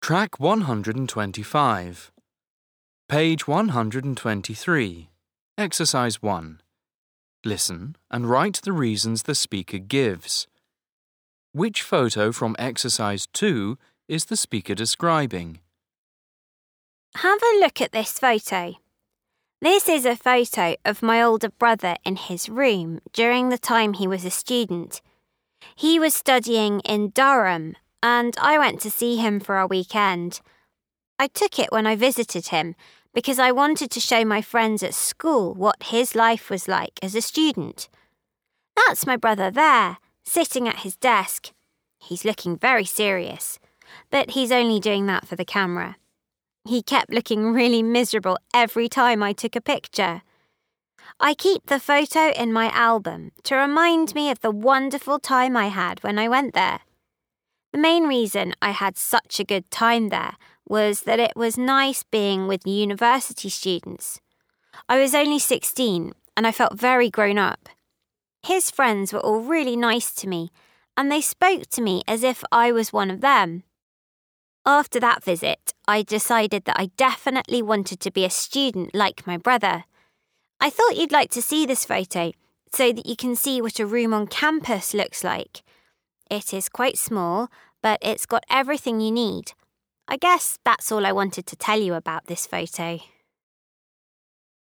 Track 125. Page 123. Exercise 1. Listen and write the reasons the speaker gives. Which photo from exercise 2 is the speaker describing? Have a look at this photo. This is a photo of my older brother in his room during the time he was a student. He was studying in Durham, and I went to see him for a weekend. I took it when I visited him because I wanted to show my friends at school what his life was like as a student. That's my brother there, sitting at his desk. He's looking very serious, but he's only doing that for the camera. He kept looking really miserable every time I took a picture. I keep the photo in my album to remind me of the wonderful time I had when I went there. The main reason I had such a good time there was that it was nice being with university students. I was only 16 and I felt very grown up. His friends were all really nice to me and they spoke to me as if I was one of them. After that visit, I decided that I definitely wanted to be a student like my brother. I thought you'd like to see this photo so that you can see what a room on campus looks like. It is quite small, but it's got everything you need. I guess that's all I wanted to tell you about this photo.